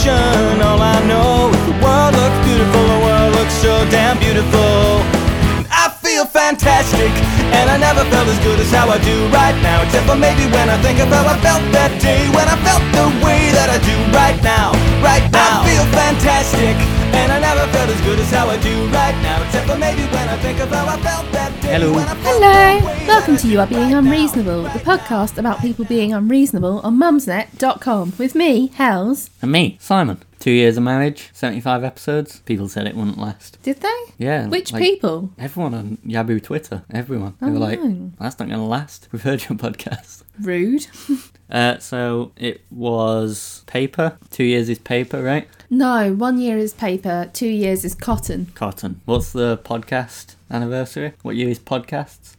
destination. All I know is the world looks beautiful, the world looks so damn beautiful. I feel fantastic, and I never felt as good as how I do right now. Except for maybe when I think of how I felt that day, when I felt the way that I do right now. Right now, I feel fantastic, and I never felt as good as how I do right now. Except for maybe when I think of how I felt that day. Hello. Welcome to You Are Being Unreasonable, the podcast about people being unreasonable on mumsnet.com with me, Hells. And me, Simon. 2 years of marriage, 75 episodes. People said it wouldn't last. Did they? Yeah. Which people? Everyone on Yahoo Twitter. Everyone. They were like, that's not going to last. We've heard your podcast. Rude. So it was paper. 2 years is paper, right? No, 1 year is paper, 2 years is cotton. Cotton. What's the podcast anniversary? What year is podcasts?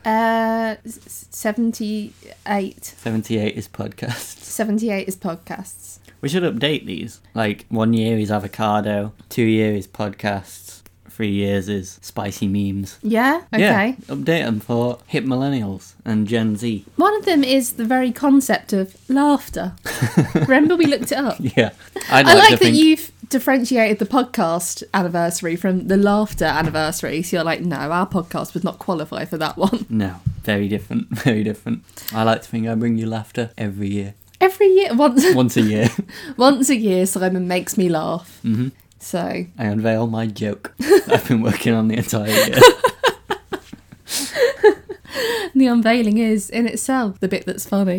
78. 78 is podcasts. 78 is podcasts. We should update these. Like 1 year is avocado, 2 years is podcasts, 3 years is spicy memes. Yeah? Okay. Yeah, update them for hip millennials and Gen Z. One of them is the very concept of laughter. Remember we looked it up? Yeah. I like that you've differentiated the podcast anniversary from the laughter anniversary. So you're like, no, our podcast would not qualify for that one. No, very different, very different. I like to think I bring you laughter every year. Every year? Once a year. Once a year, Simon makes me laugh. Mm-hmm. So I unveil my joke I've been working on the entire year. The unveiling is, in itself, the bit that's funny.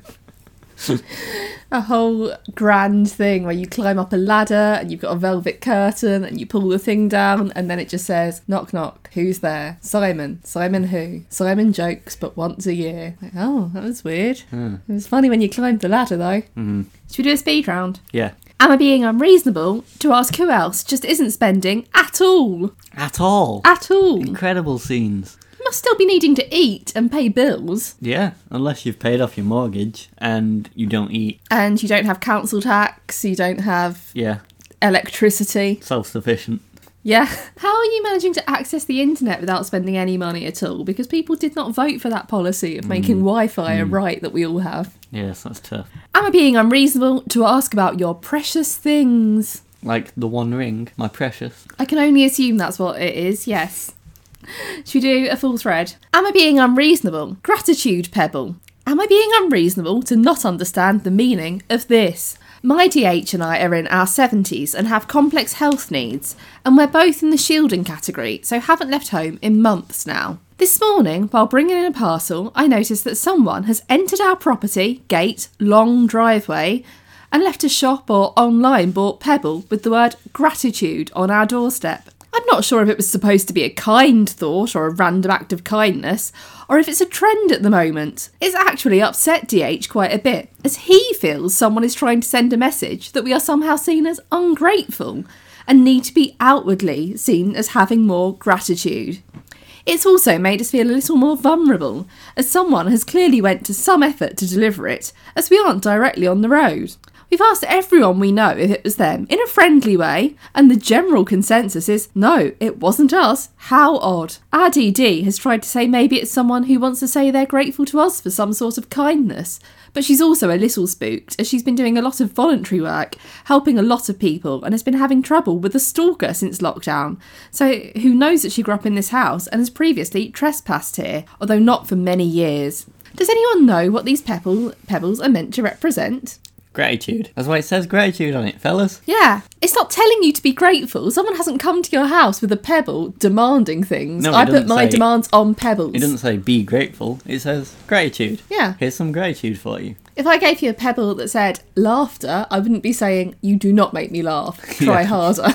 A whole grand thing where you climb up a ladder and you've got a velvet curtain and you pull the thing down and then it just says, knock knock, who's there? Simon. Simon who? Simon jokes, but once a year. Like, oh, that was weird. It was funny when you climbed the ladder though. Mm-hmm. Should we do a speed round? Yeah. Am I being unreasonable to ask who else just isn't spending at all? At all? At all. Incredible scenes. You must still be needing to eat and pay bills. Yeah, unless you've paid off your mortgage and you don't eat. And you don't have council tax, you don't have electricity. Self-sufficient. Yeah. How are you managing to access the internet without spending any money at all? Because people did not vote for that policy of making Wi-Fi a right that we all have. Yes, that's tough. Am I being unreasonable to ask about your precious things? Like the One Ring, my precious. I can only assume that's what it is, yes. Should we do a full thread? Am I being unreasonable? Gratitude pebble. Am I being unreasonable to not understand the meaning of this? My DH and I are in our 70s and have complex health needs, and we're both in the shielding category, so haven't left home in months now. This morning, while bringing in a parcel, I noticed that someone has entered our property, gate, long driveway, and left a shop or online bought pebble with the word gratitude on our doorstep. I'm not sure if it was supposed to be a kind thought or a random act of kindness, or if it's a trend at the moment. It's actually upset DH quite a bit, as he feels someone is trying to send a message that we are somehow seen as ungrateful and need to be outwardly seen as having more gratitude. It's also made us feel a little more vulnerable, as someone has clearly went to some effort to deliver it, as we aren't directly on the road. We've asked everyone we know if it was them, in a friendly way, and the general consensus is, no, it wasn't us. How odd. Our DD has tried to say maybe it's someone who wants to say they're grateful to us for some sort of kindness, but she's also a little spooked, as she's been doing a lot of voluntary work, helping a lot of people, and has been having trouble with a stalker since lockdown. So who knows that she grew up in this house and has previously trespassed here, although not for many years. Does anyone know what these pebbles are meant to represent? Gratitude. That's why it says gratitude on it, fellas. Yeah. It's not telling you to be grateful. Someone hasn't come to your house with a pebble demanding things. No, I put my demands on pebbles. It doesn't say be grateful. It says gratitude. Yeah. Here's some gratitude for you. If I gave you a pebble that said laughter, I wouldn't be saying, you do not make me laugh. Try harder.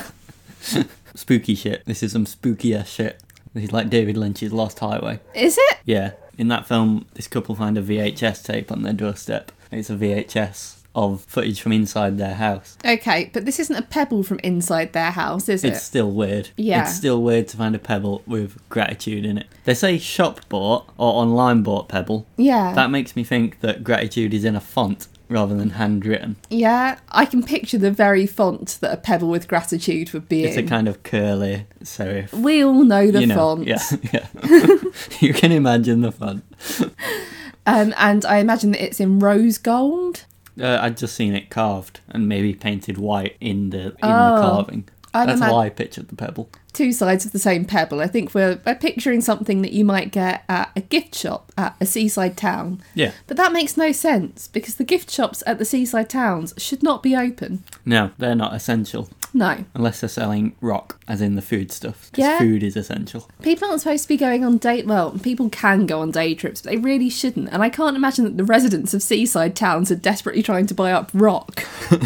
Spooky shit. This is some spooky ass shit. This is like David Lynch's Lost Highway. Is it? Yeah. In that film, this couple find a VHS tape on their doorstep. It's a VHS of footage from inside their house. Okay, but this isn't a pebble from inside their house, is it? It's still weird. Yeah. It's still weird to find a pebble with gratitude in it. They say shop bought or online bought pebble. Yeah. That makes me think that gratitude is in a font rather than handwritten. Yeah, I can picture the very font that a pebble with gratitude would be It's a kind of curly serif. We all know the font. Yeah. You can imagine the font. And I imagine that it's in rose gold. I'd just seen it carved and maybe painted white in the carving. That's how I pictured the pebble. Two sides of the same pebble. I think we're picturing something that you might get at a gift shop at a seaside town. Yeah. But that makes no sense because the gift shops at the seaside towns should not be open. No, they're not essential. No. Unless they're selling rock, as in the food stuff. Because Yeah. food is essential. People aren't supposed to be going on people can go on day trips, but they really shouldn't. And I can't imagine that the residents of seaside towns are desperately trying to buy up rock.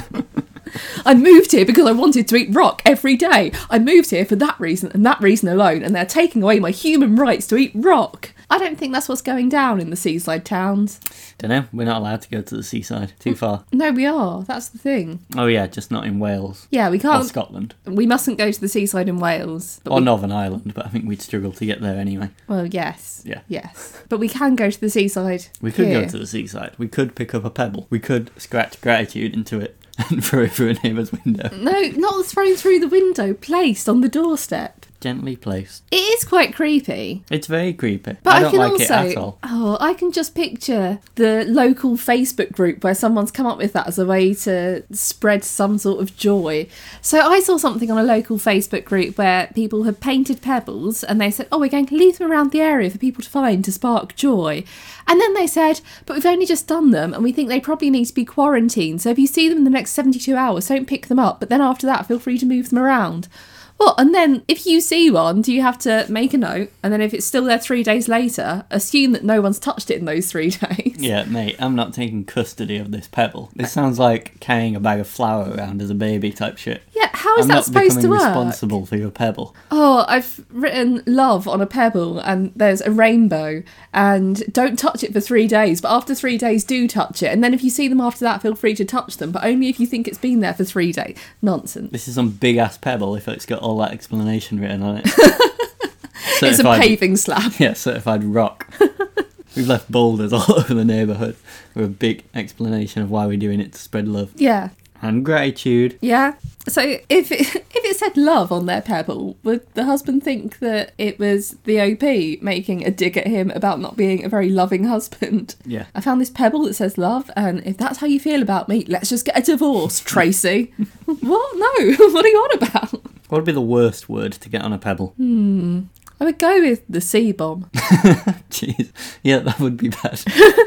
I moved here because I wanted to eat rock every day. I moved here for that reason and that reason alone, and they're taking away my human rights to eat rock. I don't think that's what's going down in the seaside towns. Dunno, we're not allowed to go to the seaside. Too far. No, we are. That's the thing. Oh yeah, just not in Wales. Yeah, we Or can't. Scotland. We mustn't go to the seaside in Wales. But Or we, Northern Ireland, but I think we'd struggle to get there anyway. well, yes. Yeah. Yes. But we can go to the seaside. We could here. go to the seaside. We could pick up a pebble. We could scratch gratitude into it and throw it through a neighbour's window. No, not thrown through the window, placed on the doorstep. Gently placed. It is quite creepy. It's very creepy. But I I don't can like also, it at all. oh, I can just picture the local Facebook group where someone's come up with that as a way to spread some sort of joy. So I saw something on a local Facebook group where people had painted pebbles and they said, oh, we're going to leave them around the area for people to find to spark joy. And then they said, but we've only just done them and we think they probably need to be quarantined. So if you see them in the next 72 hours, don't pick them up. But then after that, feel free to move them around. What? And then if you see one, do you have to make a note? And then if it's still there 3 days later, assume that no one's touched it in those 3 days. Yeah, mate, I'm not taking custody of this pebble. This sounds like carrying a bag of flour around as a baby type shit. Yeah, how is I'm that not supposed to becoming work? responsible for your pebble. Oh, I've written love on a pebble and there's a rainbow and don't touch it for 3 days, but after 3 days do touch it. And then if you see them after that, feel free to touch them, but only if you think it's been there for 3 days. Nonsense. This is some big ass pebble if it's got all that explanation written on it. It's a paving slab. Yeah, certified rock. We've left boulders all over the neighbourhood with a big explanation of why we're doing it to spread love Yeah. and gratitude. Yeah. So if it said love on their pebble, would the husband think that it was the OP making a dig at him about not being a very loving husband? Yeah. I found this pebble that says love, and if that's how you feel about me, let's just get a divorce, Tracy. What? No. What are you on about? What would be the worst word to get on a pebble? I would go with the C-bomb. Jeez. Yeah, that would be bad.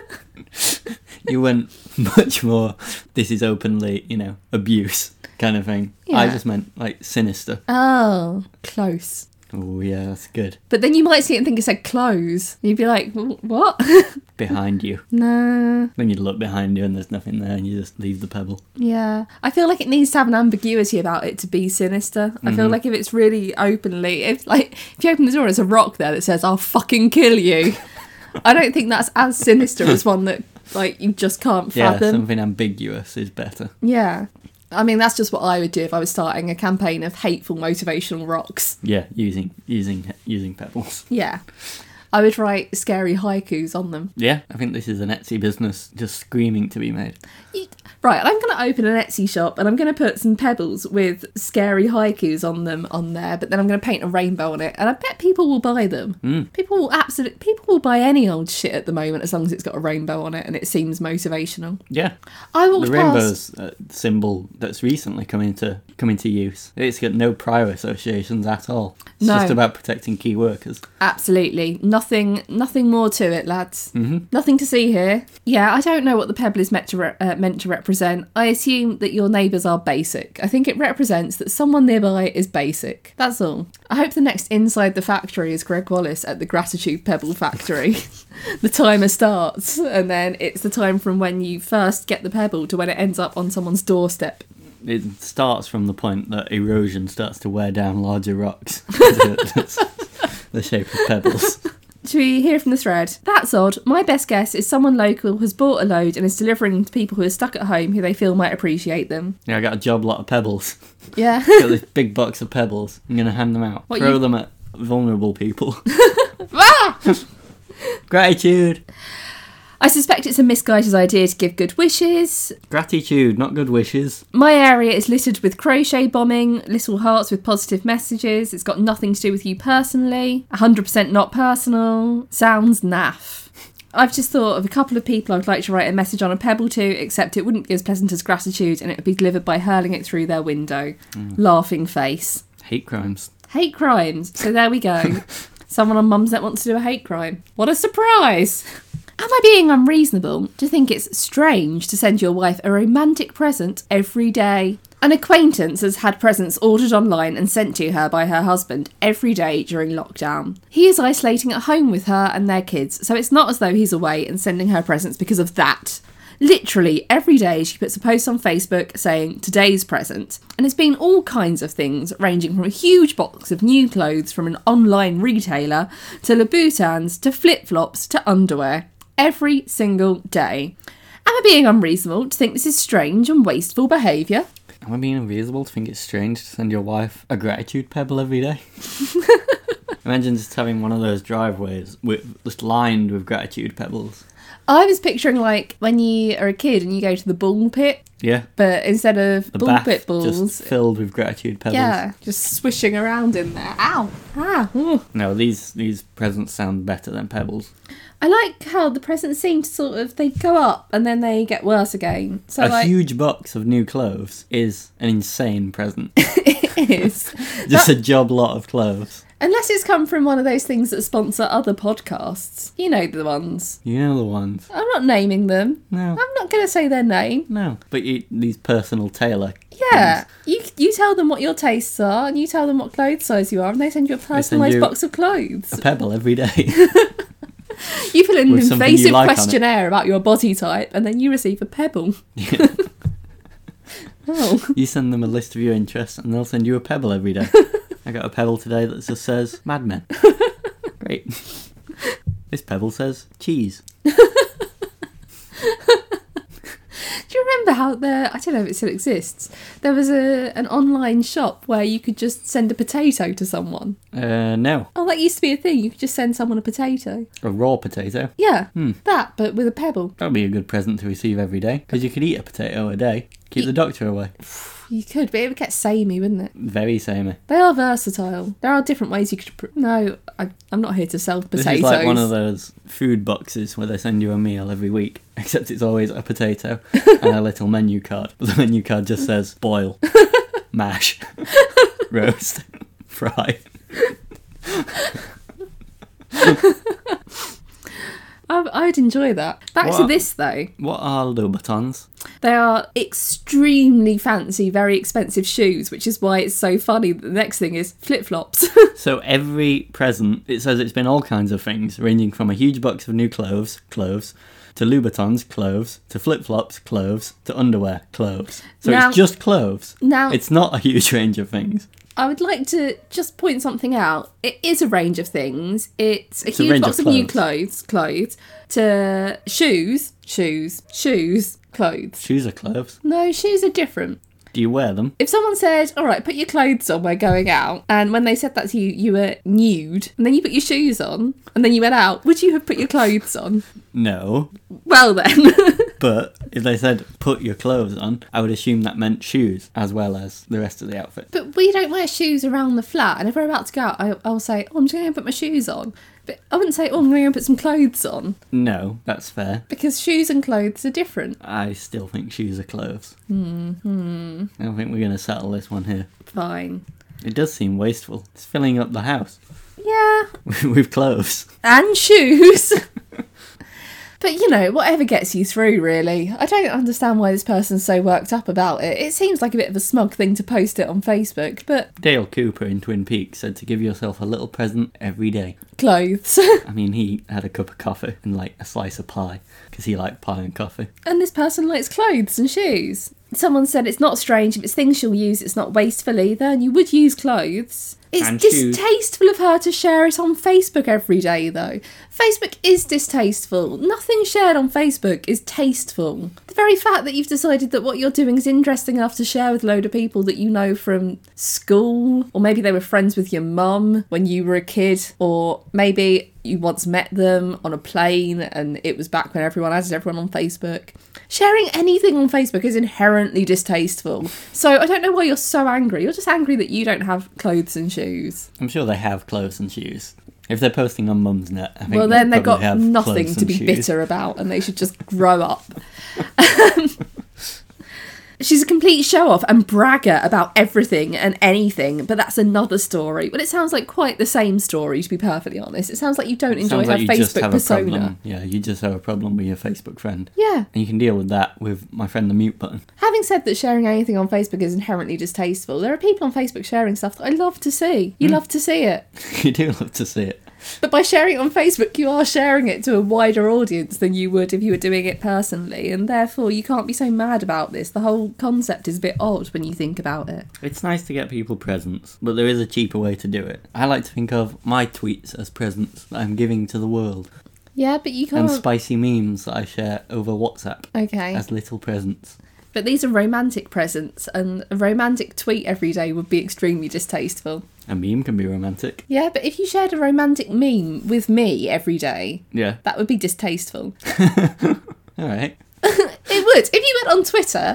You went much more, this is openly, abuse kind of thing. I Yeah. just meant, like, sinister. Oh, close. Oh, yeah, that's good. But then you might see it and think it said close. You'd be like, what? Behind you. Nah. Then you'd look behind you and there's nothing there and you just leave the pebble. Yeah. I feel like it needs to have an ambiguity about it to be sinister. I feel like if it's really openly, if you open the door and there's a rock there that says, I'll fucking kill you, I don't think that's as sinister as one that, you just can't Yeah, fathom. something ambiguous is better. Yeah. I mean, that's just what I would do if I was starting a campaign of hateful motivational rocks. Yeah, using pebbles. Yeah. I would write scary haikus on them. Yeah, I think this is an Etsy business just screaming to be made. Right, I'm going to open an Etsy shop and I'm going to put some pebbles with scary haikus on them on there, but then I'm going to paint a rainbow on it, and I bet people will buy them. People will buy any old shit at the moment as long as it's got a rainbow on it and it seems motivational. Yeah, I the walked rainbow's past. a symbol that's recently come into use. It's got no prior associations at all. It's No. just about protecting key workers. Absolutely. Nothing more to it, lads. Nothing to see here. Yeah, I don't know what the pebble is meant to represent. I assume that your neighbours are basic. I think it represents that someone nearby is basic. That's all. I hope the next Inside the Factory is Greg Wallace at the Gratitude Pebble Factory. The timer starts, and then it's the time from when you first get the pebble to when it ends up on someone's doorstep. It starts from the point that erosion starts to wear down larger rocks. The shape of pebbles. Should we hear from the thread? That's odd. My best guess is someone local has bought a load and is delivering them to people who are stuck at home who they feel might appreciate them. Yeah, I got a job lot of pebbles. Yeah. Got this big box of pebbles. I'm going to hand them out. What, Throw you- them at vulnerable people. Ah! Gratitude. I suspect it's a misguided idea to give good wishes. Gratitude, not good wishes. My area is littered with crochet bombing, little hearts with positive messages. It's got nothing to do with you personally. 100% not personal. Sounds naff. I've just thought of a couple of people I'd like to write a message on a pebble to, except it wouldn't be as pleasant as gratitude, and it would be delivered by hurling it through their window. Laughing face. Hate crimes. Hate crimes. So there we go. Someone on Mumsnet wants to do a hate crime. What a surprise! Am I being unreasonable to think it's strange to send your wife a romantic present every day? An acquaintance has had presents ordered online and sent to her by her husband every day during lockdown. He is isolating at home with her and their kids, so it's not as though he's away and sending her presents because of that. Literally every day she puts a post on Facebook saying today's present, and it's been all kinds of things, ranging from a huge box of new clothes from an online retailer to Louboutins to flip-flops to underwear. Every single day. Am I being unreasonable to think this is strange and wasteful behaviour? Am I being unreasonable to think it's strange to send your wife a gratitude pebble every day? Imagine just having one of those driveways just lined with gratitude pebbles. I was picturing like when you are a kid and you go to the ball pit, Yeah. but instead of The ball bath pit balls, just filled with gratitude pebbles. yeah, just swishing around in there. Ow! Ah! Ooh. No, these presents sound better than pebbles. I like how the presents seem to sort of, they go up and then they get worse again. So A like, huge box of new clothes is an insane present. it is. Just a job lot of clothes. Unless it's come from one of those things that sponsor other podcasts. You know the ones. You know the ones. I'm not naming them. No. I'm not going to say their name. No. But these personal tailor. Yeah. You tell them what your tastes are and you tell them what clothes size you are and they send you a personalised you box of clothes. A pebble every day. You fill in an With something you invasive like on it. questionnaire about your body type and then you receive a pebble. Oh. You send them a list of your interests and they'll send you a pebble every day. I got a pebble today that just says Mad Men. Great. This pebble says cheese. Do you remember how I don't know if it still exists, there was an online shop where you could just send a potato to someone? No. Oh, that used to be a thing. You could just send someone a potato. A raw potato. Yeah, that, but with a pebble. That would be a good present to receive every day. Because you could eat a potato a day. Keep the doctor away. You could, but it would get samey, wouldn't it? Very samey. They are versatile. There are different ways you could... No, I'm not here to sell potatoes. This is like one of those food boxes where they send you a meal every week. Except it's always a potato and a little menu card. But the menu card just says boil, mash, roast, fry. I'd enjoy that. Back to What? this, though. What are Louboutins? They are extremely fancy, very expensive shoes, which is why it's so funny that the next thing is flip-flops. So every present, it says it's been all kinds of things, ranging from a huge box of new clothes, to Louboutins, clothes, to flip-flops, clothes, to underwear, clothes. So Now- it's just clothes. now- It's not a huge range of things. I would like to just point something out. It is a range of things. It's a a huge range box of of new clothes, to shoes, clothes. Shoes are clothes. No, shoes are different. Do you wear them? If someone said, all right, put your clothes on, we're going out, and when they said that to you, you were nude, and then you put your shoes on, and then you went out, would you have put your clothes on? No. Well then. But if they said put your clothes on, I would assume that meant shoes as well as the rest of the outfit. But we don't wear shoes around the flat, and if we're about to go out, I'll say, oh, I'm just going to put my shoes on. But I wouldn't say, oh, I'm going to put some clothes on, No, that's fair. because shoes and clothes are different. I still think shoes are clothes. I don't think we're going to settle this one here. Fine. It does seem wasteful. It's filling up the house Yeah. with clothes. And shoes. But, you know, whatever gets you through, really. I don't understand why this person's so worked up about it. It seems like a bit of a smug thing to post it on Facebook, but Dale Cooper in Twin Peaks said to give yourself a little present every day. clothes. I mean, he had a cup of coffee and like a slice of pie because he liked pie and coffee. And this person likes clothes and shoes. Someone said it's not strange if it's things she'll use, it's not wasteful either, and you would use clothes. It's And shoes. distasteful of her to share it on Facebook every day, though. Facebook is distasteful. Nothing shared on Facebook is tasteful. The very fact that you've decided that what you're doing is interesting enough to share with a load of people that you know from school, or maybe they were friends with your mum when you were a kid, or maybe you once met them on a plane and it was back when everyone added everyone on Facebook. Sharing anything on Facebook is inherently distasteful. So I don't know why you're so angry. You're just angry that you don't have clothes and shoes. I'm sure they have clothes and shoes. If they're posting on Mumsnet, I think Well, then they they've got probably have nothing clothes to and be shoes. bitter about, and they should just grow up. She's a complete show-off and bragger about everything and anything, but that's another story. But it sounds like quite the same story, to be perfectly honest. It sounds like you don't enjoy Sounds her like you just Facebook have persona. a problem. Yeah, you just have a problem with your Facebook friend. Yeah. And you can deal with that with my friend the mute button. Having said that sharing anything on Facebook is inherently distasteful, there are people on Facebook sharing stuff that I love to see. You love to see it. You do love to see it. But by sharing it on Facebook, you are sharing it to a wider audience than you would if you were doing it personally, and therefore you can't be so mad about this. The whole concept is a bit odd when you think about it. It's nice to get people presents, but there is a cheaper way to do it. I like to think of my tweets as presents that I'm giving to the world, Yeah, but you and can't... spicy memes that I share over WhatsApp Okay. as little presents. But these are romantic presents, and a romantic tweet every day would be extremely distasteful. A meme can be romantic. Yeah, but if you shared a romantic meme with me every day, Yeah. that would be distasteful. Alright. It would. If you went on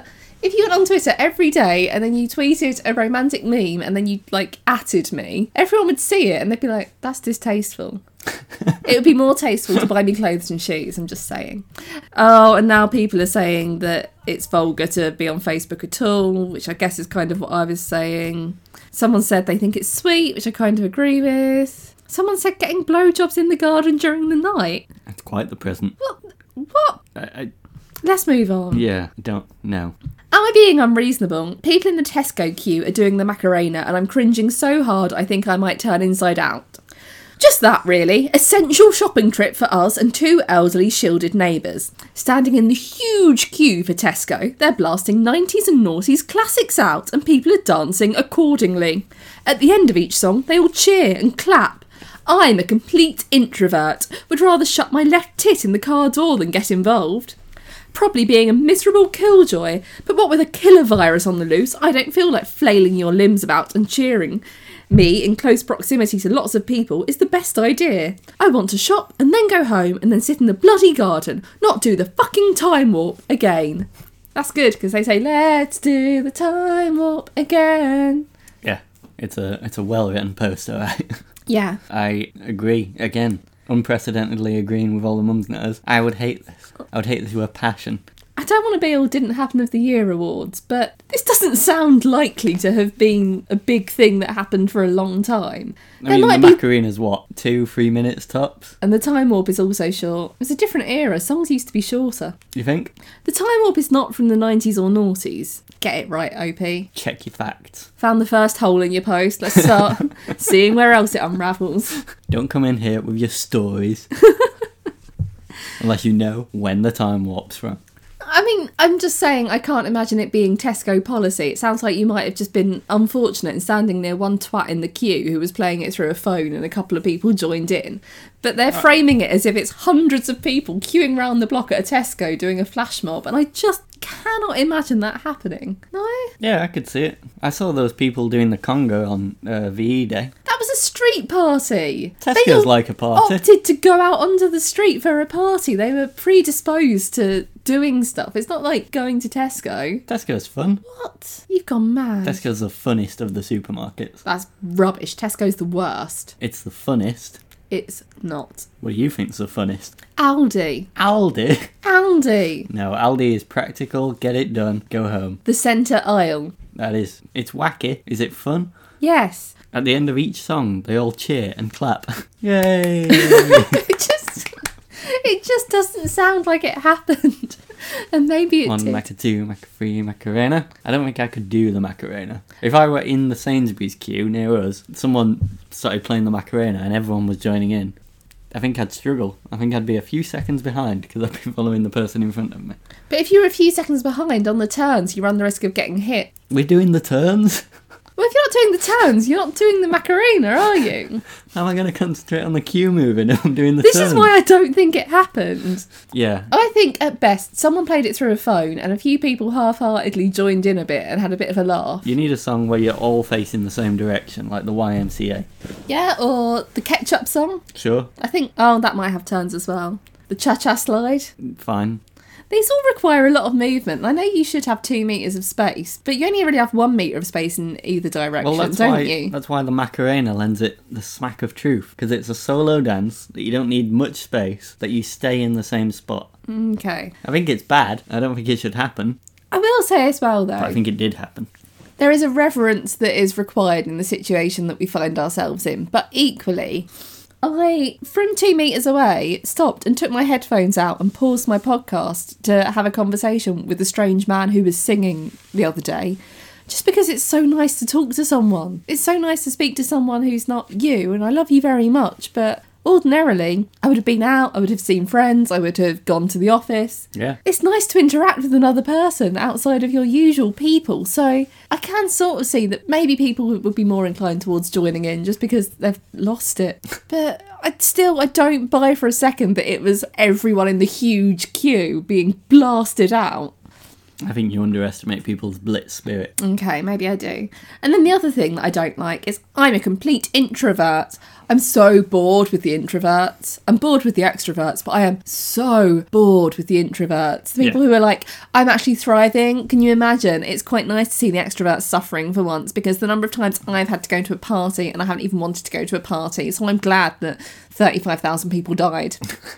Twitter every day and then you tweeted a romantic meme and then you, like, atted me, everyone would see it and they'd be like, that's distasteful. It would be more tasteful to buy me clothes and shoes, I'm just saying. Oh, and now people are saying that it's vulgar to be on Facebook at all, which I guess is kind of what I was saying. Someone said they think it's sweet, which I kind of agree with. Someone said getting blowjobs in the garden during the night. That's quite the present. What? Let's move on. Yeah, don't know. Am I being unreasonable? People in the Tesco queue are doing the Macarena and I'm cringing so hard I think I might turn inside out. Just that, really. Essential shopping trip for us and two elderly shielded neighbours. Standing in the huge queue for Tesco, they're blasting 90s and noughties classics out and people are dancing accordingly. At the end of each song, they all cheer and clap. I'm a complete introvert, would rather shut my left tit in the car door than get involved. Probably being a miserable killjoy, but what with a killer virus on the loose, I don't feel like flailing your limbs about and cheering. Me, in close proximity to lots of people, is the best idea. I want to shop and then go home and then sit in the bloody garden, not do the fucking time warp again. That's good, because they say, let's do the time warp again. Yeah, it's a well-written poster, right? Yeah. I agree. Again, unprecedentedly agreeing with all the Mumsnetters. I would hate this. I would hate this with a passion. I don't want to be all Didn't Happen of the Year awards, but this doesn't sound likely to have been a big thing that happened for a long time. I mean, the Macarena's what, 2-3 minutes tops? And the time warp is also short. It's a different era. Songs used to be shorter. You think? The time warp is not from the 90s or noughties. Get it right, OP. Check your facts. Found the first hole in your post. Let's start seeing where else it unravels. Don't come in here with your stories. Unless you know when the time warp's from. I mean, I'm just saying I can't imagine it being Tesco policy. It sounds like you might have just been unfortunate and standing near one twat in the queue who was playing it through a phone and a couple of people joined in. But they're framing it as if it's hundreds of people queuing round the block at a Tesco doing a flash mob, and I just cannot imagine that happening. No? Yeah, I could see it. I saw those people doing the Congo on VE Day. That was a street party. Tesco's like a party. Opted to go out onto the street for a party. They were predisposed to doing stuff. It's not like going to Tesco. Tesco's fun. What? You've gone mad. Tesco's the funnest of the supermarkets. That's rubbish. Tesco's the worst. It's the funnest. It's not. What do you think's the funnest? Aldi. Aldi? Aldi. No, Aldi is practical, get it done, go home. The centre aisle. That is, it's wacky. Is it fun? Yes. At the end of each song, they all cheer and clap. Yay! It just doesn't sound like it happened. And maybe it One did. Maca 2, Maca 3, Macarena. I don't think I could do the Macarena. If I were in the Sainsbury's queue near us, someone started playing the Macarena and everyone was joining in, I think I'd struggle. I think I'd be a few seconds behind because I'd be following the person in front of me. But if you're a few seconds behind on the turns, you run the risk of getting hit. We're doing the turns? Well, if you're not doing the turns, you're not doing the Macarena, are you? How am I going to concentrate on the queue moving if I'm doing the This turns? is why I don't think it happened. Yeah. I think, at best, someone played it through a phone and a few people half-heartedly joined in a bit and had a bit of a laugh. You need a song where you're all facing the same direction, like the YMCA. Yeah, or the ketchup song. Sure. I think, oh, that might have turns as well. The cha-cha slide. Fine. These all require a lot of movement. I know you should have 2 meters of space, but you only really have 1 meter of space in either direction, don't you? That's why the Macarena lends it the smack of truth, because it's a solo dance that you don't need much space, that you stay in the same spot. Okay. I think it's bad. I don't think it should happen. I will say as well, though, But I think it did happen. there is a reverence that is required in the situation that we find ourselves in. But equally, I, from 2 meters away, stopped and took my headphones out and paused my podcast to have a conversation with a strange man who was singing the other day. Just because it's so nice to talk to someone. It's so nice to speak to someone who's not you, and I love you very much, but ordinarily, I would have been out, I would have seen friends, I would have gone to the office. Yeah. It's nice to interact with another person outside of your usual people, so I can sort of see that maybe people would be more inclined towards joining in just because they've lost it. But I don't buy for a second that it was everyone in the huge queue being blasted out. I think you underestimate people's blitz spirit. Okay, maybe I do. And then the other thing that I don't like is I'm a complete introvert. I'm so bored with the introverts. I'm bored with the extroverts, but I am so bored with the introverts. The people who are like, I'm actually thriving. Can you imagine? It's quite nice to see the extroverts suffering for once, because the number of times I've had to go to a party and I haven't even wanted to go to a party. So I'm glad that 35,000 people died.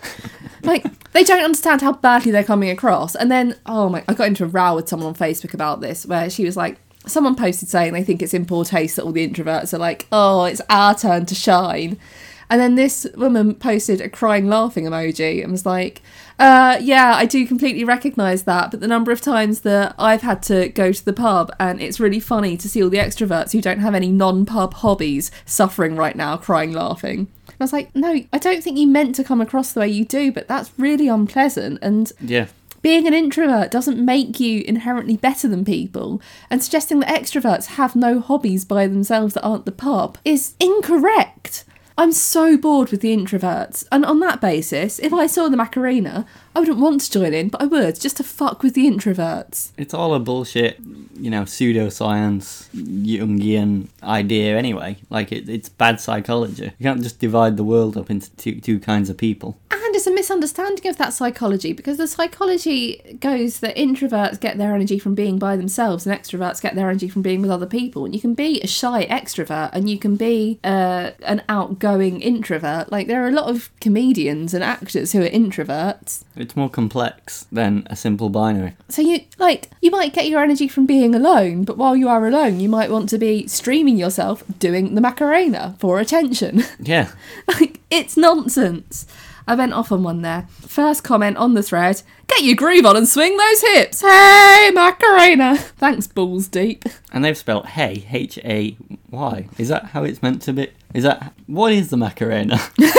Like, they don't understand how badly they're coming across. And then, I got into a row with someone on Facebook about this, where she was like, someone posted saying they think it's in poor taste that all the introverts are like, oh, it's our turn to shine. And then this woman posted a crying laughing emoji and was like, yeah, I do completely recognise that, but the number of times that I've had to go to the pub and it's really funny to see all the extroverts who don't have any non-pub hobbies suffering right now, crying laughing. I was like, no, I don't think you meant to come across the way you do, but that's really unpleasant. And Yeah. being an introvert doesn't make you inherently better than people, and suggesting that extroverts have no hobbies by themselves that aren't the pub is incorrect. I'm so bored with the introverts, and on that basis, if I saw the Macarena, I wouldn't want to join in, but I would, just to fuck with the introverts. It's all a bullshit, pseudoscience, Jungian idea anyway. Like, it's bad psychology. You can't just divide the world up into two kinds of people. And it's a misunderstanding of that psychology, because the psychology goes that introverts get their energy from being by themselves and extroverts get their energy from being with other people. And you can be a shy extrovert and you can be an outgoing introvert. Like, there are a lot of comedians and actors who are introverts. It's more complex than a simple binary. So you might get your energy from being alone, but while you are alone, you might want to be streaming yourself doing the Macarena for attention. Yeah. Like, it's nonsense. I went off on one there. First comment on the thread, get your groove on and swing those hips. Hey, Macarena. Thanks, balls deep. And they've spelled hey, H-A-Y. Is that how it's meant to be? What is the Macarena?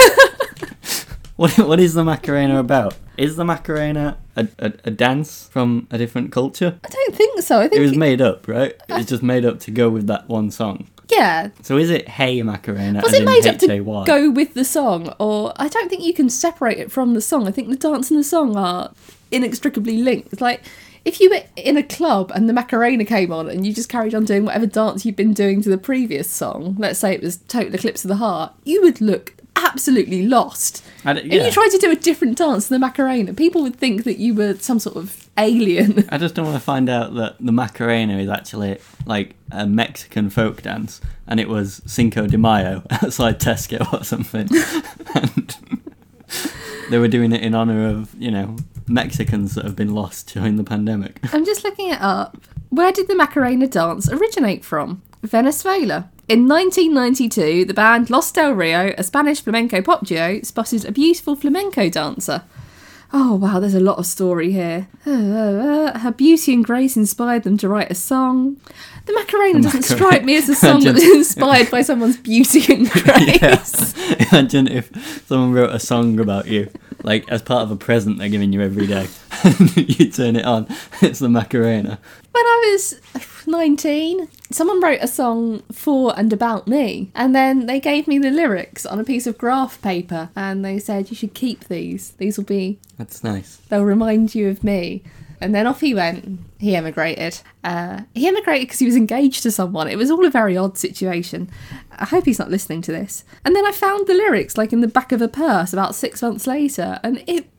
What is the Macarena about? Is the Macarena a dance from a different culture? I don't think so. I think It was made up, right? It was just made up to go with that one song. Yeah. So is it Hey Macarena? Was as it in made up to H-A-Y? go with the song? Or I don't think you can separate it from the song. I think the dance and the song are inextricably linked. It's like, if you were in a club and the Macarena came on and you just carried on doing whatever dance you'd been doing to the previous song, let's say it was Total Eclipse of the Heart, you would look absolutely lost. And you tried to do a different dance to the Macarena, people would think that you were some sort of alien. I just don't want to find out that the Macarena is actually like a Mexican folk dance and it was Cinco de Mayo outside Tesco or something. And they were doing it in honour of, Mexicans that have been lost during the pandemic. I'm just looking it up. Where did the Macarena dance originate from? Venezuela. In 1992, the band Los Del Rio, a Spanish flamenco pop duo, spotted a beautiful flamenco dancer. Oh wow, there's a lot of story here. Her beauty and grace inspired them to write a song. The Macarena doesn't strike me as a song that was inspired by someone's beauty and grace. Yeah. Imagine if someone wrote a song about you, like as part of a present they're giving you every day. And you turn it on, it's the Macarena. When I was 19, someone wrote a song for and about me, and then they gave me the lyrics on a piece of graph paper, and they said, you should keep these. These will be... That's nice. They'll remind you of me. And then off he went. He emigrated. He emigrated because he was engaged to someone. It was all a very odd situation. I hope he's not listening to this. And then I found the lyrics, like in the back of a purse, about 6 months later, and it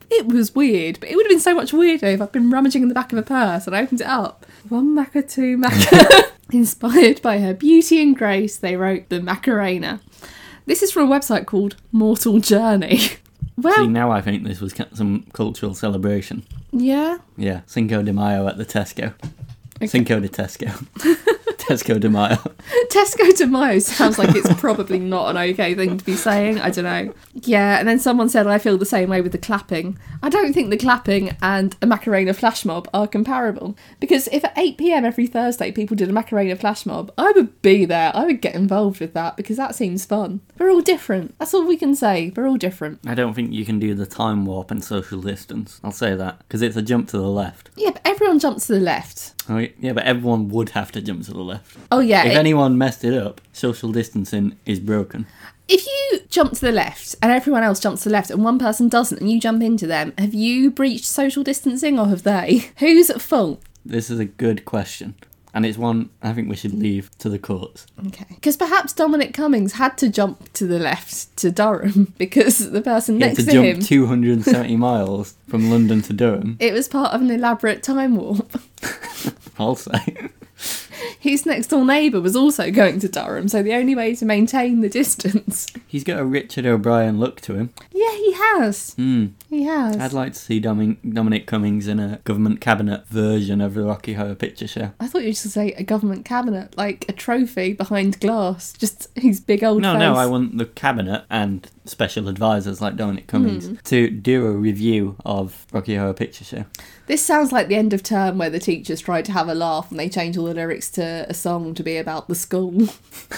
It was weird, but it would have been so much weirder if I'd been rummaging in the back of a purse and I opened it up. 1 Maca, 2 Maca. Inspired by her beauty and grace, they wrote the Macarena. This is from a website called Mortal Journey. Well, See, now I think this was some cultural celebration. yeah. Yeah, Cinco de Mayo at the Tesco. Okay. Cinco de Tesco. Tesco de Mayo. Tesco de Mayo sounds like it's probably not an okay thing to be saying. I don't know. Yeah, and then someone said, I feel the same way with the clapping. I don't think the clapping and a Macarena flash mob are comparable. Because if at 8 p.m. every Thursday people did a Macarena flash mob, I would be there. I would get involved with that because that seems fun. We're all different. That's all we can say. We're all different. I don't think you can do the time warp and social distance. I'll say that. Because it's a jump to the left. Yeah, but everyone jumps to the left. Oh, yeah, but everyone would have to jump to the left. Oh, yeah. If anyone messed it up, social distancing is broken. If you jump to the left and everyone else jumps to the left and one person doesn't and you jump into them, have you breached social distancing or have they? Who's at fault? This is a good question. And it's one I think we should leave to the courts. Okay. Because perhaps Dominic Cummings had to jump to the left to Durham because the person He had next to to him... jump 270 miles from London to Durham. It was part of an elaborate time warp. I'll say. His next door neighbour was also going to Durham, so the only way to maintain the distance... He's got a Richard O'Brien look to him. Yeah, he has. He has. I'd like to see Dominic Cummings in a government cabinet version of the Rocky Horror Picture Show. I thought you were just going to say a government cabinet, like a trophy behind glass. Just his big old face. No, I want the cabinet and special advisors like Dominic Cummings to do a review of Rocky Horror Picture Show. This sounds like the end of term where the teachers tried to have a laugh and they change all the lyrics to a song to be about the school.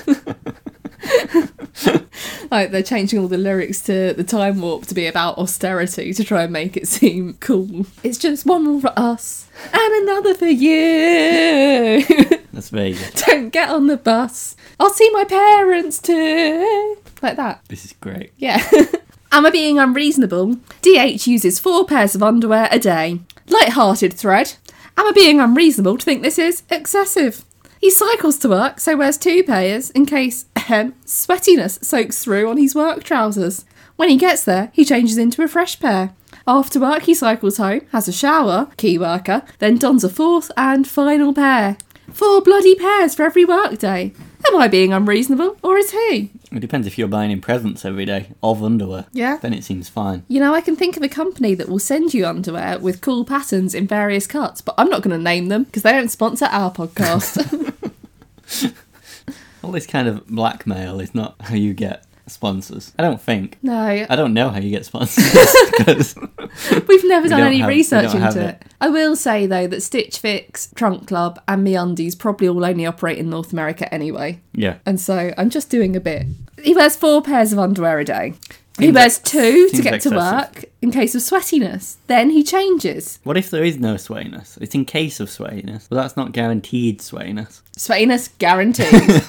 Like they're changing all the lyrics to the time warp to be about austerity to try and make it seem cool. It's just one more for us and another for you. That's very good. Don't get on the bus. I'll see my parents too. Like that. This is great. Yeah. Am I being unreasonable? DH uses 4 pairs of underwear a day. Light-hearted thread. Am I being unreasonable to think this is excessive? He cycles to work, so wears 2 pairs in case sweatiness soaks through on his work trousers. When he gets there, he changes into a fresh pair. After work, he cycles home, has a shower, key worker, then dons a 4th and final pair. 4 bloody pairs for every workday. Am I being unreasonable, or is he? It depends if you're buying him presents every day of underwear. Yeah. Then it seems fine. You know, I can think of a company that will send you underwear with cool patterns in various cuts, but I'm not going to name them because they don't sponsor our podcast. All this kind of blackmail is not how you get sponsors. I don't think. No, I don't know how you get sponsors because we've never done don't any have- we research don't have into it. it. I will say, though, that Stitch Fix, Trunk Club and MeUndies probably all only operate in North America anyway. yeah. And so I'm just doing a bit. He wears 4 pairs of underwear a day. He Seems wears 2 to seems get to excessive. work in case of sweatiness. Then he changes. What if there is no sweatiness? It's in case of sweatiness, but that's not guaranteed sweatiness. Sweatiness guaranteed.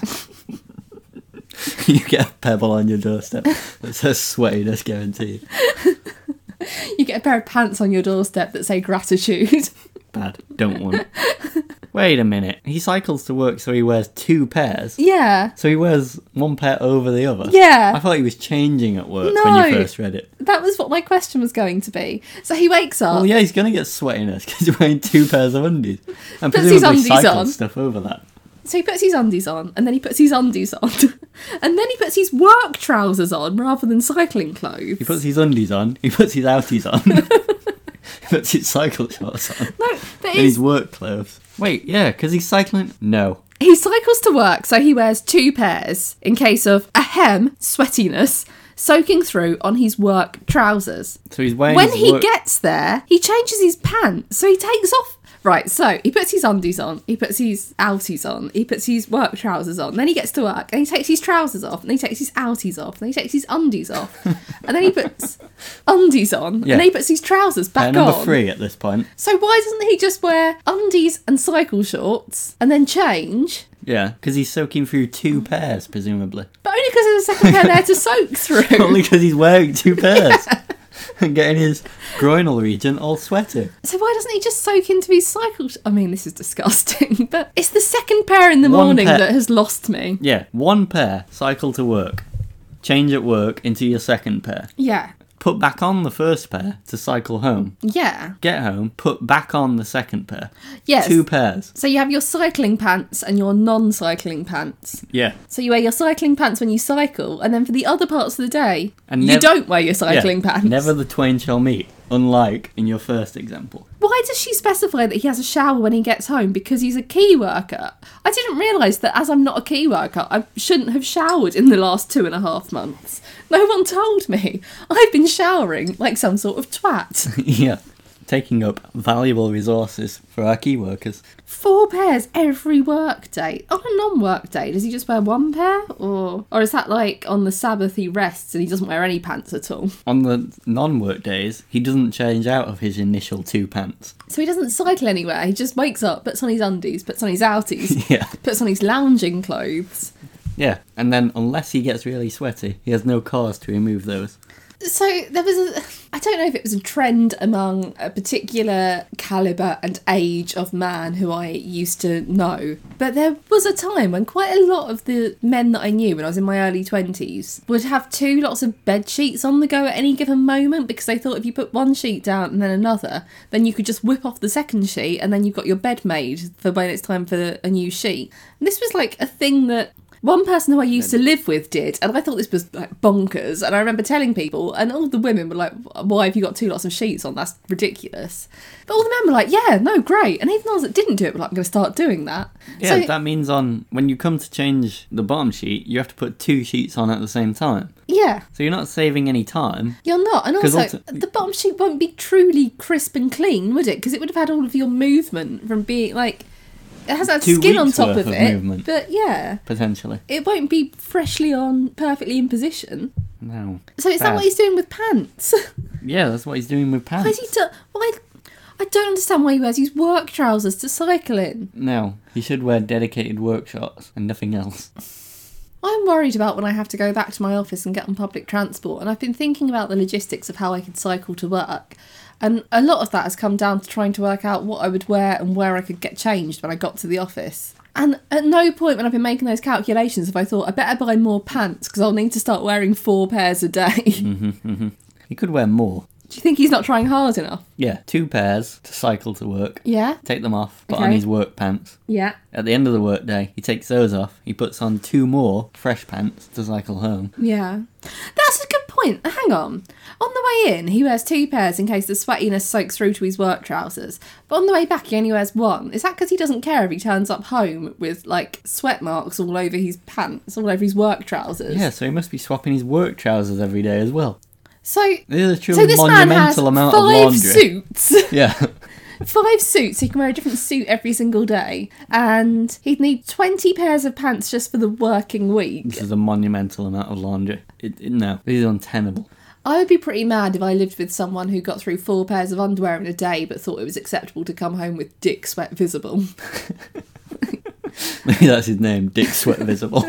You get a pebble on your doorstep that says sweatiness guaranteed. You get a pair of pants on your doorstep that say gratitude. Bad. Don't want it. Wait a minute. He cycles to work so he wears 2 pairs? Yeah. So he wears 1 pair over the other? Yeah. I thought he was changing at work when No. you first read it. That was what my question was going to be. So he wakes up. Well, yeah, he's going to get sweatiness because he's wearing 2 pairs of undies. And Puts his presumably undies cycles on. stuff over that. So he puts his undies on, and then he puts his undies on, and then he puts his work trousers on rather than cycling clothes. He puts his undies on. He puts his outies on. He puts his cycle shorts on. No, but And his work clothes. Wait, yeah, because he's cycling. No. he cycles to work, so he wears 2 pairs in case of sweatiness soaking through on his work trousers. So he's wearing When his he work... gets there, he changes his pants, so he takes off. Right, so he puts his undies on, he puts his outies on, he puts his work trousers on, then he gets to work, and he takes his trousers off, and he takes his outies off, and he takes his undies off, and then he puts undies on, Yeah. and then he puts his trousers back number on. 3 at this point. So why doesn't he just wear undies and cycle shorts, and then change? Yeah, because he's soaking through 2 pairs, presumably. But only because there's a second pair there to soak through. Only because he's wearing 2 pairs. And getting his groinal region all sweaty. So why doesn't he just soak into his cycle? I mean, this is disgusting, but it's the second pair in the One morning pair. that has lost me. Yeah, 1 pair, cycle to work. Change at work into your second pair. Yeah. put back on the first pair to cycle home. Yeah. Get home, put back on the second pair. Yes. 2 pairs. So you have your cycling pants and your non-cycling pants. Yeah. So you wear your cycling pants when you cycle, and then for the other parts of the day, And you don't wear your cycling pants. Never the twain shall meet, unlike in your first example. Why does she specify that he has a shower when he gets home? Because he's a key worker. I didn't realise that as I'm not a key worker, I shouldn't have showered in the last 2.5 months. No one told me. I've been showering like some sort of twat. Yeah. Taking up valuable resources for our key workers. 4 pairs every work day. On a non-work day, does he just wear 1 pair? Or is that like on the Sabbath he rests and he doesn't wear any pants at all? On the non-work days, he doesn't change out of his initial 2 pants. So he doesn't cycle anywhere. He just wakes up, puts on his undies, puts on his outies, Yeah. puts on his lounging clothes. Yeah, and then unless he gets really sweaty, he has no cause to remove those. So there was I don't know if it was a trend among a particular calibre and age of man who I used to know, but there was a time when quite a lot of the men that I knew when I was in my early 20s would have 2 lots of bed sheets on the go at any given moment, because they thought if you put one sheet down and then another, then you could just whip off the second sheet and then you've got your bed made for when it's time for a new sheet. And this was like a thing that one person who I used to live with did, and I thought this was like bonkers, and I remember telling people, and all the women were like, why have you got 2 lots of sheets on? That's ridiculous. But all the men were like, yeah, no, great. And even the ones that didn't do it were like, I'm going to start doing that. Yeah, So, that means when you come to change the bottom sheet, you have to put 2 sheets on at the same time. yeah, So you're not saving any time. you're not. And 'Cause also, the bottom sheet won't be truly crisp and clean, would it? Because it would have had all of your movement from being like, it has that 2 skin on weeks top worth of of it. movement. But yeah, Potentially. it won't be freshly on, perfectly in position. No. So is that Bad. what he's doing with pants? Yeah, that's what he's doing with Why pants. is he why? I don't understand why he wears his work trousers to cycle in. No, he should wear dedicated work shorts and nothing else. I'm worried about when I have to go back to my office and get on public transport, and I've been thinking about the logistics of how I could cycle to work. And a lot of that has come down to trying to work out what I would wear and where I could get changed when I got to the office. And at no point when I've been making those calculations have I thought, I better buy more pants because I'll need to start wearing 4 pairs a day. He could wear more. Do you think he's not trying hard enough? Yeah, 2 pairs to cycle to work. Yeah? Take them off, put on Okay. his work pants. Yeah. At the end of the work day, he takes those off. He puts on 2 more fresh pants to cycle home. Yeah. That's a good point. Hang on. On the way in, he wears 2 pairs in case the sweatiness soaks through to his work trousers. But on the way back, he only wears 1. Is that because he doesn't care if he turns up home with, like, sweat marks all over his pants, all over his work trousers? Yeah, so he must be swapping his work trousers every day as well. So, There's a so truly this man has monumental amount 5 of laundry. suits. Yeah. 5 suits. He can wear a different suit every single day. And he'd need 20 pairs of pants just for the working week. This is a monumental amount of laundry. No, this is untenable. I would be pretty mad if I lived with someone who got through 4 pairs of underwear in a day but thought it was acceptable to come home with dick sweat visible. Maybe that's his name, Dick Sweat Visible.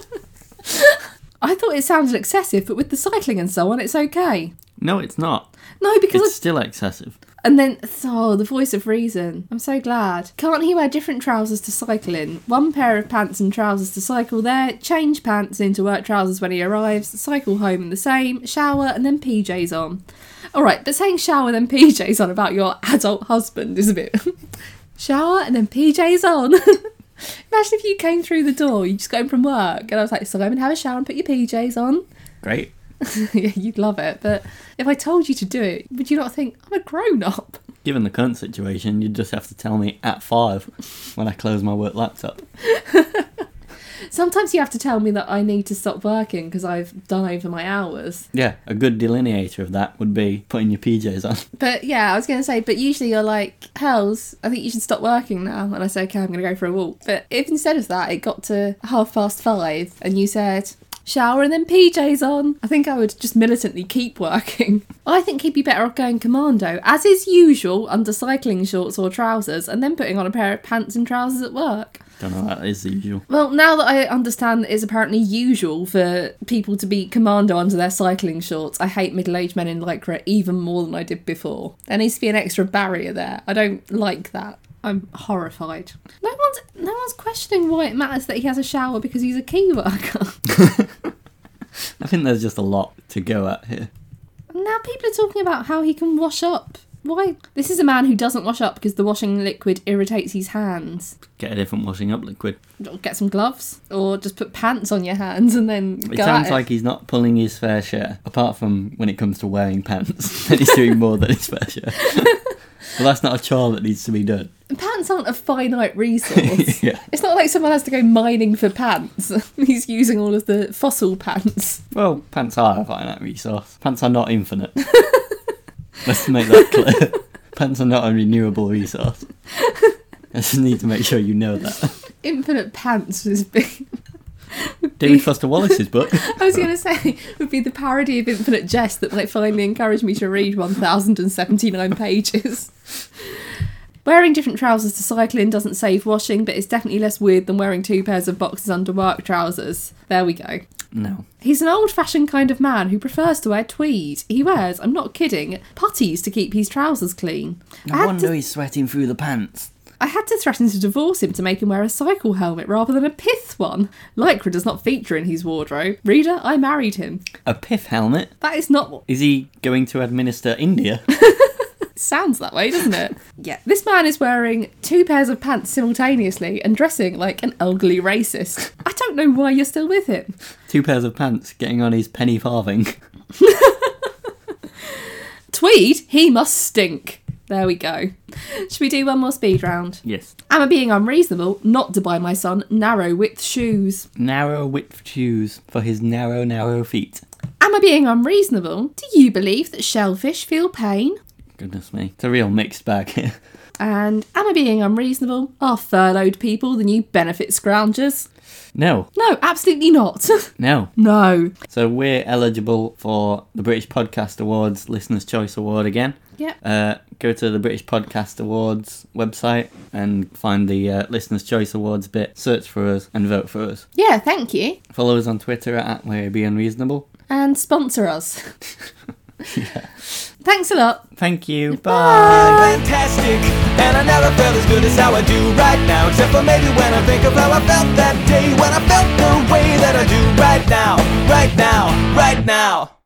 I thought it sounded excessive, but with the cycling and so on, it's okay. No, it's not. No, because... It's still excessive. And then, the voice of reason. I'm so glad. Can't he wear different trousers to cycle in? 1 pair of pants and trousers to cycle there, change pants into work trousers when he arrives, cycle home in the same, shower, and then PJs on. Alright, but saying shower then PJs on about your adult husband is a bit... shower and then PJs on. Imagine if you came through the door, you just got in from work, and I was like, so go and have a shower and put your PJs on. Great. Yeah, you'd love it, but if I told you to do it, would you not think, I'm a grown-up? Given the current situation, you'd just have to tell me at 5 when I close my work laptop. Sometimes you have to tell me that I need to stop working because I've done over my hours. Yeah, a good delineator of that would be putting your PJs on. But yeah, I was going to say, but usually you're like, Hells, I think you should stop working now. And I say, okay, I'm going to go for a walk. But if instead of that, it got to 5:30 and you said... shower and then PJs on, I think I would just militantly keep working. I think he'd be better off going commando, as is usual, under cycling shorts or trousers, and then putting on a pair of pants and trousers at work. Don't know, that is the usual. Well, now that I understand that it's apparently usual for people to be commando under their cycling shorts, I hate middle-aged men in lycra even more than I did before. There needs to be an extra barrier there. I don't like that. I'm horrified. No one's questioning why it matters that he has a shower because he's a key worker. I think there's just a lot to go at here. Now Now people are talking about how he can wash up. Why? This is a man who doesn't wash up because the washing liquid irritates his hands. Get a different washing up liquid. Or get some gloves, or just put pants on your hands and then It go sounds at it. like he's not pulling his fair share, apart from when it comes to wearing pants. Then he's doing more than his fair share. Well, that's not a chore that needs to be done. Pants aren't a finite resource. Yeah. It's not like someone has to go mining for pants. He's using all of the fossil pants. Well, pants are a finite resource. Pants are not infinite. Let's make that clear. Pants are not a renewable resource. I just need to make sure you know that. Infinite pants was big. David Foster Wallace's book. I was going to say, would be the parody of Infinite Jest that might finally encourage me to read 1,079 pages. Wearing different trousers to cycle in doesn't save washing, but it's definitely less weird than wearing 2 pairs of boxers under work trousers. There we go. No. He's an old-fashioned kind of man who prefers to wear tweed. He wears, I'm not kidding, puttees to keep his trousers clean. No wonder he's sweating through the pants. I had to threaten to divorce him to make him wear a cycle helmet rather than a pith one. Lycra does not feature in his wardrobe. Reader, I married him. A pith helmet? That is not what... Is he going to administer India? Sounds that way, doesn't it? Yeah, this man is wearing 2 pairs of pants simultaneously and dressing like an elderly racist. I don't know why you're still with him. 2 pairs of pants, getting on his penny farthing. Tweed, he must stink. There we go. Should we do one more speed round? Yes. Am I being unreasonable not to buy my son narrow width shoes? Narrow width shoes for his narrow feet. Am I being unreasonable? Do you believe that shellfish feel pain? Goodness me. It's a real mixed bag here. And am I being unreasonable? Are furloughed people the new benefit scroungers? No. No, absolutely not. No. No. So we're eligible for the British Podcast Awards Listener's Choice Award again. Yep. Go to the British Podcast Awards website and find the Listener's Choice Awards bit. Search for us and vote for us. Yeah, thank you. Follow us on Twitter at @WeBeUnreasonable. And sponsor us. Thanks a lot. Thank you. Bye. Fantastic, and I never felt as good as how I do right now. Except for maybe when I think of how I felt that day, when I felt the way that I do right now, right now, right now.